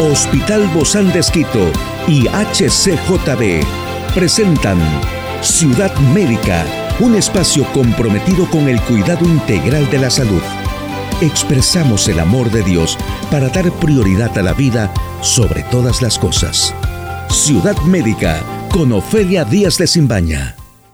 Hospital Bozán de Esquito y HCJB presentan Ciudad Médica, un espacio comprometido con el cuidado integral de la salud. Expresamos el amor de Dios para dar prioridad a la vida sobre todas las cosas. Ciudad Médica con Ofelia Díaz de Simbaña.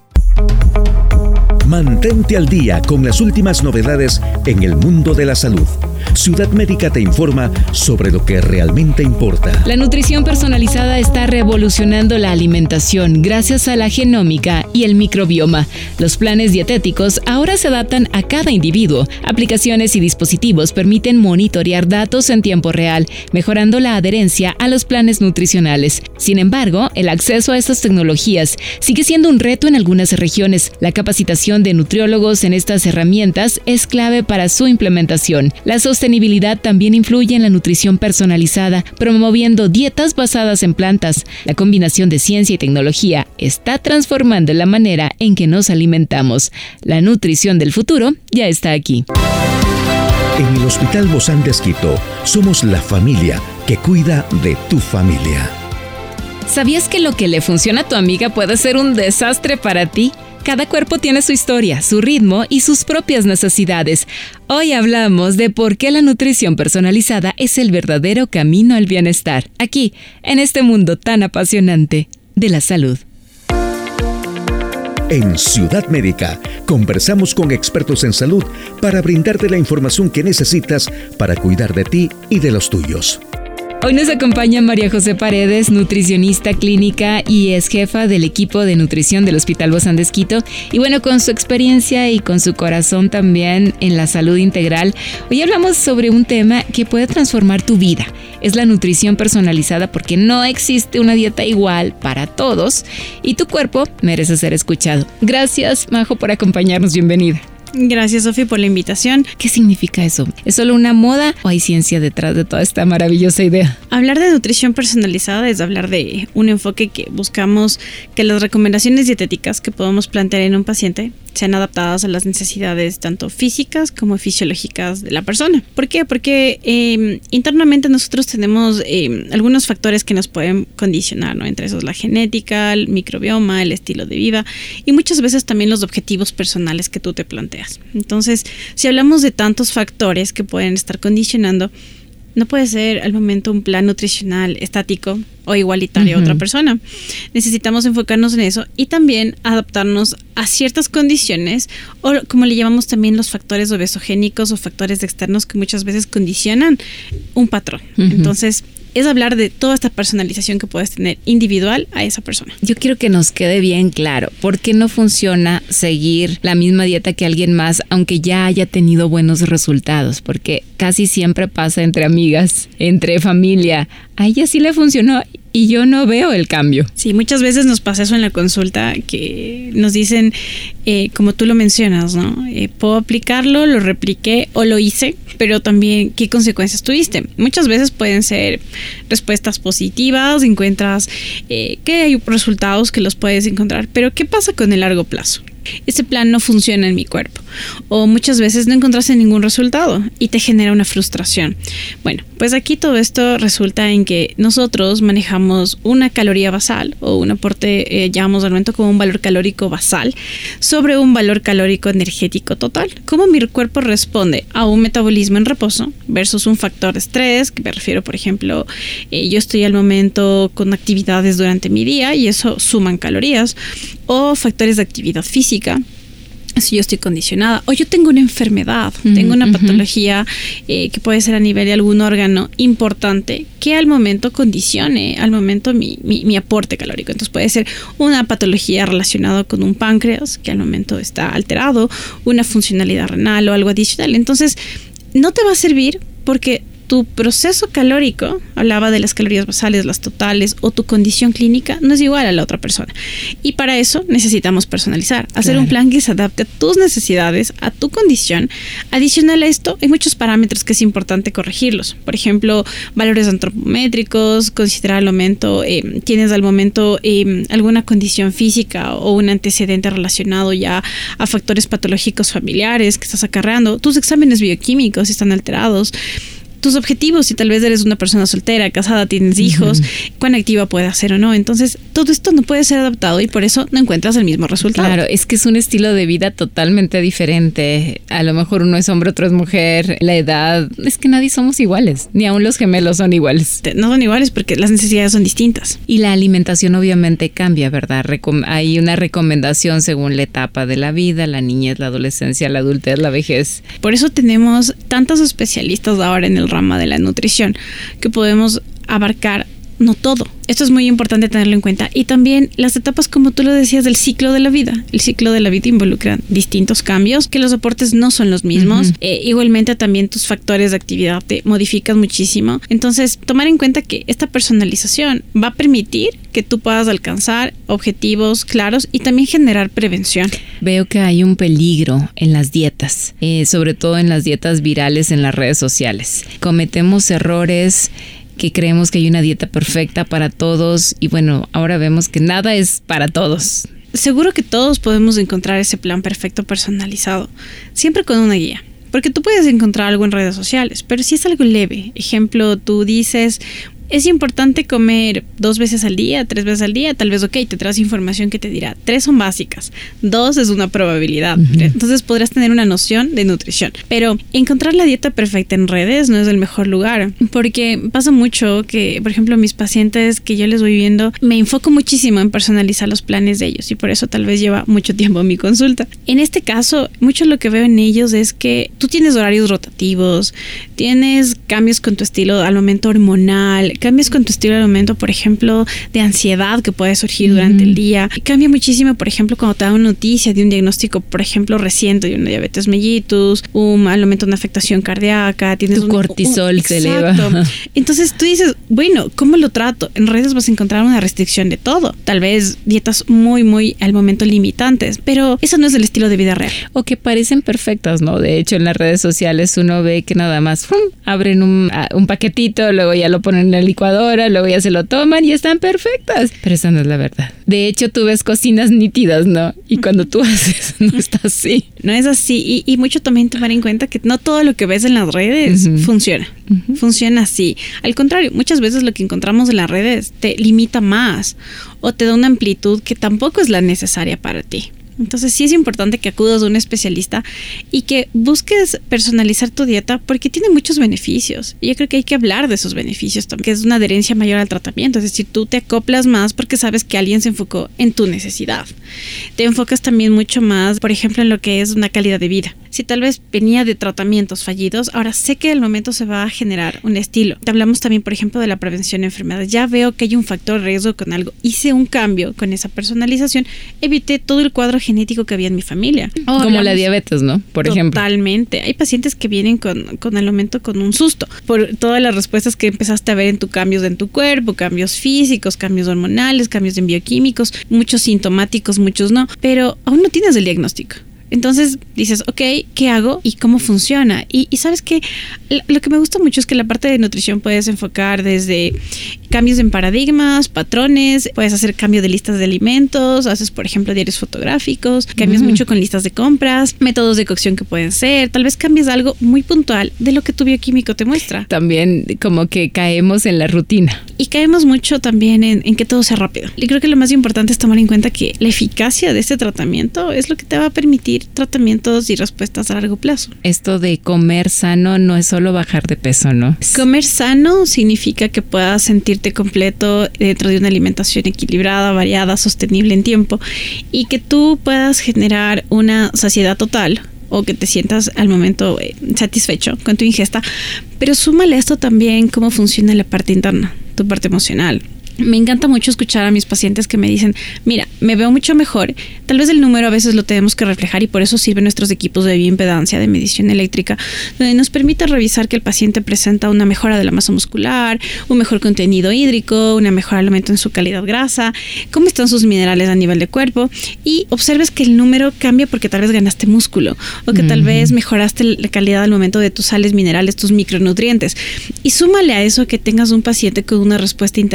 Mantente al día con las últimas novedades en el mundo de la salud. Ciudad Médica te informa sobre lo que realmente importa. La nutrición personalizada está revolucionando la alimentación gracias a la genómica y el microbioma. Los planes dietéticos ahora se adaptan a cada individuo. Aplicaciones y dispositivos permiten monitorear datos en tiempo real, mejorando la adherencia a los planes nutricionales. Sin embargo, el acceso a estas tecnologías sigue siendo un reto en algunas regiones. La capacitación de nutriólogos en estas herramientas es clave para su implementación. La sostenibilidad también influye en la nutrición personalizada, promoviendo dietas basadas en plantas. La combinación de ciencia y tecnología está transformando la manera en que nos alimentamos. La nutrición del futuro ya está aquí. En el Hospital Bozán de Esquito somos la familia que cuida de tu familia. ¿Sabías que lo que le funciona a tu amiga puede ser un desastre para ti? Cada cuerpo tiene su historia, su ritmo y sus propias necesidades. Hoy hablamos de por qué la nutrición personalizada es el verdadero camino al bienestar, aquí, en este mundo tan apasionante de la salud. En Ciudad Médica, conversamos con expertos en salud para brindarte la información que necesitas para cuidar de ti y de los tuyos. Hoy nos acompaña María José Paredes, nutricionista clínica y es jefa del equipo de nutrición del Hospital Bozán de Esquito. Y bueno, con su experiencia y con su corazón también en la salud integral, hoy hablamos sobre un tema que puede transformar tu vida. Es la nutrición personalizada porque no existe una dieta igual para todos y tu cuerpo merece ser escuchado. Gracias, Majo, por acompañarnos. Bienvenida. Gracias, Sofi, por la invitación. ¿Qué significa eso? ¿Es solo una moda o hay ciencia detrás de toda esta maravillosa idea? Hablar de nutrición personalizada es hablar de un enfoque que buscamos que las recomendaciones dietéticas que podamos plantear en un paciente sean adaptadas a las necesidades tanto físicas como fisiológicas de la persona. ¿Por qué? Porque internamente nosotros tenemos algunos factores que nos pueden condicionar, ¿no? Entre esos la genética, el microbioma, el estilo de vida y muchas veces también los objetivos personales que tú te planteas. Entonces, si hablamos de tantos factores que pueden estar condicionando, no puede ser al momento un plan nutricional estático o igualitario a otra persona. Necesitamos enfocarnos en eso y también adaptarnos a ciertas condiciones o como le llamamos también los factores obesogénicos o factores externos que muchas veces condicionan un patrón. Entonces, es hablar de toda esta personalización que puedes tener individual a esa persona. Yo quiero que nos quede bien claro, ¿por qué no funciona seguir la misma dieta que alguien más, aunque ya haya tenido buenos resultados? Porque casi siempre pasa entre amigas, entre familia. A ella sí le funcionó y yo no veo el cambio. Sí, muchas veces nos pasa eso en la consulta, que nos dicen, como tú lo mencionas, ¿no? Puedo aplicarlo, lo repliqué o lo hice, pero también, ¿qué consecuencias tuviste? Muchas veces pueden ser respuestas positivas, encuentras que hay resultados que los puedes encontrar, pero ¿qué pasa con el largo plazo? Ese plan no funciona en mi cuerpo o muchas veces no encontraste ningún resultado y te genera una frustración. Bueno, pues aquí todo esto resulta en que nosotros manejamos una caloría basal o un aporte, llamamos al momento como un valor calórico basal sobre un valor calórico energético total. ¿Cómo mi cuerpo responde a un metabolismo en reposo versus un factor de estrés? Que me refiero, por ejemplo, yo estoy al momento con actividades durante mi día y eso suman calorías, o factores de actividad física. Si yo estoy condicionada o yo tengo una enfermedad, tengo una patología que puede ser a nivel de algún órgano importante que al momento condicione, al momento mi aporte calórico. Entonces puede ser una patología relacionada con un páncreas que al momento está alterado, una funcionalidad renal o algo adicional. Entonces no te va a servir porque tu proceso calórico, hablaba de las calorías basales, las totales o tu condición clínica, no es igual a la otra persona. Y para eso necesitamos personalizar, hacer un plan que se adapte a tus necesidades, a tu condición. Adicional a esto, hay muchos parámetros que es importante corregirlos. Por ejemplo, valores antropométricos, considerar al momento, tienes al momento alguna condición física o un antecedente relacionado ya a factores patológicos familiares que estás acarreando. Tus exámenes bioquímicos están alterados. tus objetivos, si tal vez eres una persona soltera, casada, tienes hijos, cuán activa puedes ser o no. Entonces, todo esto no puede ser adaptado y por eso no encuentras el mismo resultado. Claro, es que es un estilo de vida totalmente diferente. A lo mejor uno es hombre, otro es mujer. La edad, es que nadie somos iguales, ni aun los gemelos son iguales. No son iguales porque las necesidades son distintas. Y la alimentación obviamente cambia, ¿verdad? Hay una recomendación según la etapa de la vida, la niñez, la adolescencia, la adultez, la vejez. Por eso tenemos tantos especialistas ahora en el rama de la nutrición que podemos abarcar no todo. Esto es muy importante tenerlo en cuenta. Y también las etapas, como tú lo decías, del ciclo de la vida. El ciclo de la vida involucra distintos cambios, que los aportes no son los mismos. Igualmente también tus factores de actividad te modifican muchísimo. Entonces, tomar en cuenta que esta personalización va a permitir que tú puedas alcanzar objetivos claros y también generar prevención. Veo que hay un peligro en las dietas, sobre todo en las dietas virales en las redes sociales. Cometemos errores que creemos que hay una dieta perfecta para todos y bueno, ahora vemos que nada es para todos. Seguro que todos podemos encontrar ese plan perfecto personalizado, siempre con una guía. Porque tú puedes encontrar algo en redes sociales, pero si es algo leve, ejemplo, tú dices, es importante comer 2 veces al día, 3 veces al día, tal vez te traes información que te dirá 3 son básicas, 2 es una probabilidad. Entonces podrás tener una noción de nutrición. Pero encontrar la dieta perfecta en redes no es el mejor lugar, porque pasa mucho que, por ejemplo, mis pacientes que yo les voy viendo, me enfoco muchísimo en personalizar los planes de ellos y por eso tal vez lleva mucho tiempo mi consulta. En este caso, mucho lo que veo en ellos es que tú tienes horarios rotativos, tienes cambios con tu estilo al momento hormonal, cambios con tu estilo al momento, por ejemplo, de ansiedad que puede surgir durante el día. Cambia muchísimo, por ejemplo, cuando te dan una noticia de un diagnóstico, por ejemplo, reciente de una diabetes mellitus, al momento de una afectación cardíaca, tienes tu cortisol se eleva. Entonces tú dices, bueno, ¿cómo lo trato? En redes vas a encontrar una restricción de todo. Tal vez dietas muy al momento limitantes, pero eso no es el estilo de vida real. O que parecen perfectas, ¿no? De hecho, en las redes sociales uno ve que nada más abren un paquetito, luego ya lo ponen en la licuadora, luego ya se lo toman y están perfectas. Pero esa no es la verdad. De hecho, tú ves cocinas nítidas, ¿no? Y cuando tú haces, no está así. No es así. Y mucho también tomar en cuenta que no todo lo que ves en las redes funciona. Funciona así. Al contrario, muchas veces lo que encontramos en las redes te limita más o te da una amplitud que tampoco es la necesaria para ti. Entonces sí es importante que acudas a un especialista y que busques personalizar tu dieta porque tiene muchos beneficios. Y yo creo que hay que hablar de esos beneficios también, que es una adherencia mayor al tratamiento. Es decir, tú te acoplas más porque sabes que alguien se enfocó en tu necesidad. Te enfocas también mucho más, por ejemplo, en lo que es una calidad de vida. Si tal vez venía de tratamientos fallidos, ahora sé que al momento se va a generar un estilo. Te hablamos también, por ejemplo, de la prevención de enfermedades. Ya veo que hay un factor de riesgo con algo. Hice un cambio con esa personalización. Evité todo el cuadro genético que había en mi familia. Como la diabetes, ¿no? Por ejemplo. Totalmente. Hay pacientes que vienen con al momento con un susto por todas las respuestas que empezaste a ver en cambios en tu cuerpo, cambios físicos, cambios hormonales, cambios en bioquímicos, muchos sintomáticos, muchos no, pero aún no tienes el diagnóstico. Entonces dices, ok, ¿qué hago? ¿Y cómo funciona? Y sabes que lo que me gusta mucho es que la parte de nutrición puedes enfocar desde cambios en paradigmas, patrones, puedes hacer cambio de listas de alimentos, haces, por ejemplo, diarios fotográficos, cambias mucho con listas de compras, métodos de cocción que pueden ser, tal vez cambies algo muy puntual de lo que tu bioquímico te muestra. También como que caemos en la rutina. Y caemos mucho también en que todo sea rápido. Y creo que lo más importante es tomar en cuenta que la eficacia de este tratamiento es lo que te va a permitir tratamientos y respuestas a largo plazo. Esto de comer sano no es solo bajar de peso, ¿no? Comer sano significa que puedas sentirte completo dentro de una alimentación equilibrada, variada, sostenible en tiempo y que tú puedas generar una saciedad total o que te sientas al momento satisfecho con tu ingesta, pero súmale a esto también cómo funciona la parte interna, tu parte emocional. Me encanta mucho escuchar a mis pacientes que me dicen, mira, me veo mucho mejor. Tal vez el número a veces lo tenemos que reflejar y por eso sirven nuestros equipos de bioimpedancia, de medición eléctrica, donde nos permite revisar que el paciente presenta una mejora de la masa muscular, un mejor contenido hídrico, una mejora al aumento en su calidad grasa, cómo están sus minerales a nivel de cuerpo y observes que el número cambia porque tal vez ganaste músculo o que tal vez mejoraste la calidad al momento de tus sales minerales, tus micronutrientes. Y súmale a eso que tengas un paciente con una respuesta interna que te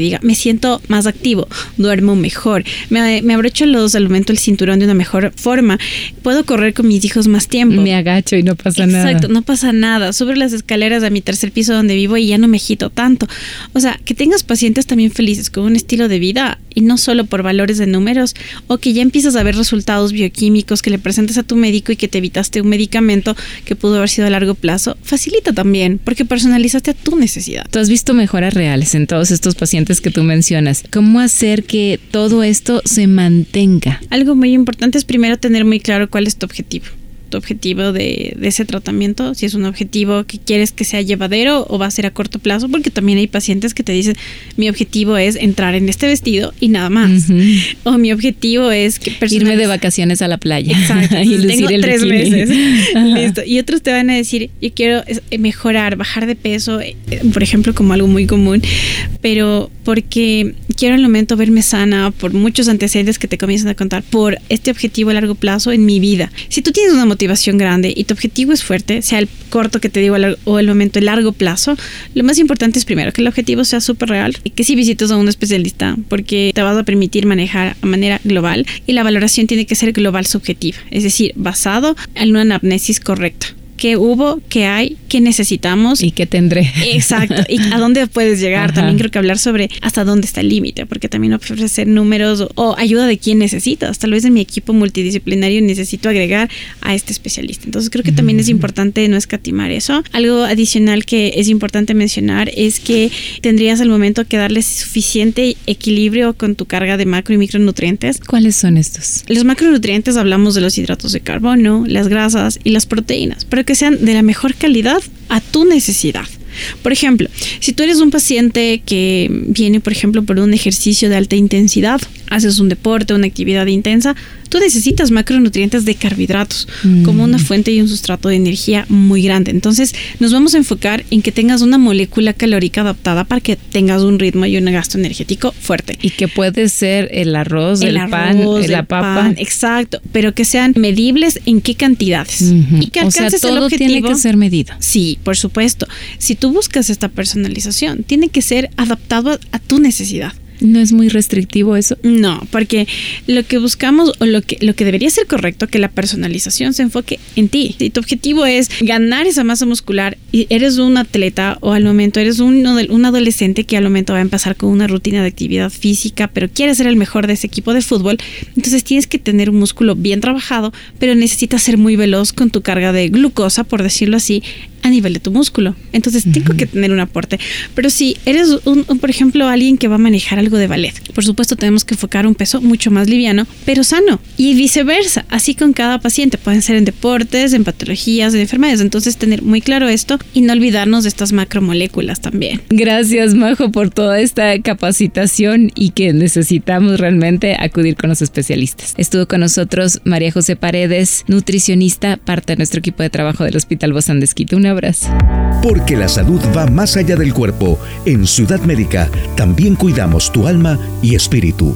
diga, me siento más activo, duermo mejor, me abrocho al momento el cinturón de una mejor forma, puedo correr con mis hijos más tiempo. Me agacho y no pasa nada. Exacto, no pasa nada. Subo las escaleras a mi tercer piso donde vivo y ya no me agito tanto. O sea, que tengas pacientes también felices con un estilo de vida y no solo por valores de números, o que ya empiezas a ver resultados bioquímicos que le presentes a tu médico y que te evitaste un medicamento que pudo haber sido a largo plazo, facilita también, porque personalizaste a tu necesidad. Tú has visto mejoras reales en todos estos pacientes que tú mencionas. ¿Cómo hacer que todo esto se mantenga? Algo muy importante es primero tener muy claro cuál es tu objetivo. Tu objetivo de ese tratamiento, si es un objetivo que quieres que sea llevadero o va a ser a corto plazo, porque también hay pacientes que te dicen, mi objetivo es entrar en este vestido y nada más, o mi objetivo es que irme de vacaciones a la playa. Exacto, y lucir tengo el 3 bikini. meses. Listo. Y otros te van a decir, yo quiero mejorar, bajar de peso, por ejemplo, como algo muy común, pero porque quiero al momento verme sana por muchos antecedentes que te comienzan a contar, por este objetivo a largo plazo en mi vida. Si tú tienes una motivación grande y tu objetivo es fuerte, sea el corto que te digo o el momento, el largo plazo, lo más importante es primero que el objetivo sea súper real y que sí visites a un especialista, porque te vas a permitir manejar a manera global y la valoración tiene que ser global subjetiva, es decir, basado en una anamnesis correcta. ¿Qué hubo? ¿Qué hay? ¿Qué necesitamos? ¿Y qué tendré? Exacto. ¿Y a dónde puedes llegar? Ajá. También creo que hablar sobre hasta dónde está el límite, porque también ofrecer números o ayuda de quién necesitas. Tal vez en mi equipo multidisciplinario necesito agregar a este especialista. Entonces creo que también es importante no escatimar eso. Algo adicional que es importante mencionar es que tendrías al momento que darle suficiente equilibrio con tu carga de macro y micronutrientes. ¿Cuáles son estos? Los macronutrientes hablamos de los hidratos de carbono, las grasas y las proteínas, pero que sean de la mejor calidad a tu necesidad. Por ejemplo, si tú eres un paciente que viene, por ejemplo, por un ejercicio de alta intensidad, haces un deporte, una actividad intensa, tú necesitas macronutrientes de carbohidratos como una fuente y un sustrato de energía muy grande. Entonces, nos vamos a enfocar en que tengas una molécula calórica adaptada para que tengas un ritmo y un gasto energético fuerte. Y que puede ser el arroz, el pan, la papa. Pan, exacto, pero que sean medibles en qué cantidades. Y que alcances todo el objetivo. Tiene que ser medido. Sí, por supuesto. Si tú buscas esta personalización, tiene que ser adaptado a tu necesidad. ¿No es muy restrictivo eso? No, porque lo que buscamos o lo que debería ser correcto, que la personalización se enfoque en ti. Si tu objetivo es ganar esa masa muscular y eres un atleta o al momento eres un adolescente que al momento va a empezar con una rutina de actividad física, pero quieres ser el mejor de ese equipo de fútbol, entonces tienes que tener un músculo bien trabajado, pero necesitas ser muy veloz con tu carga de glucosa, por decirlo así, a nivel de tu músculo. Entonces tengo que tener un aporte. Pero si eres por ejemplo, alguien que va a manejar algo de ballet, por supuesto tenemos que enfocar un peso mucho más liviano, pero sano. Y viceversa, así con cada paciente. Pueden ser en deportes, en patologías, en enfermedades. Entonces tener muy claro esto y no olvidarnos de estas macromoléculas también. Gracias, Majo, por toda esta capacitación y que necesitamos realmente acudir con los especialistas. Estuvo con nosotros María José Paredes, nutricionista, parte de nuestro equipo de trabajo del Hospital Bozán de Esquito. Un abrazo. Porque la salud va más allá del cuerpo. En Ciudad Médica también cuidamos tu alma y espíritu.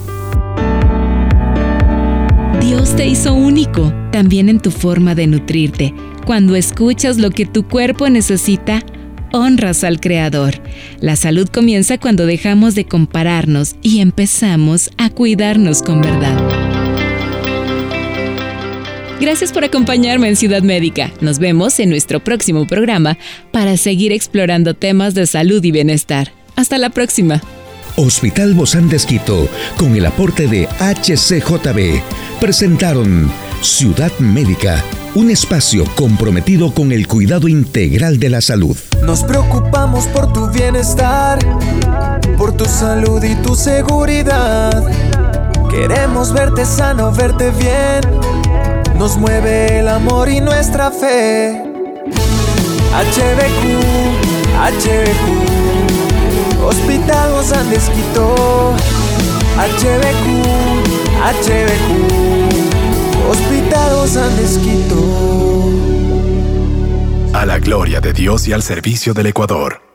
Dios te hizo único, también en tu forma de nutrirte. Cuando escuchas lo que tu cuerpo necesita, honras al Creador. La salud comienza cuando dejamos de compararnos y empezamos a cuidarnos con verdad. Gracias por acompañarme en Ciudad Médica. Nos vemos en nuestro próximo programa para seguir explorando temas de salud y bienestar. Hasta la próxima. Hospital Bozán de Esquito, con el aporte de HCJB, presentaron Ciudad Médica, un espacio comprometido con el cuidado integral de la salud. Nos preocupamos por tu bienestar, por tu salud y tu seguridad. Queremos verte sano, verte bien. Nos mueve el amor y nuestra fe. HBQ, Hospital Bozán de Esquito. HBQ, Hospital Bozán de Esquito. A la gloria de Dios y al servicio del Ecuador.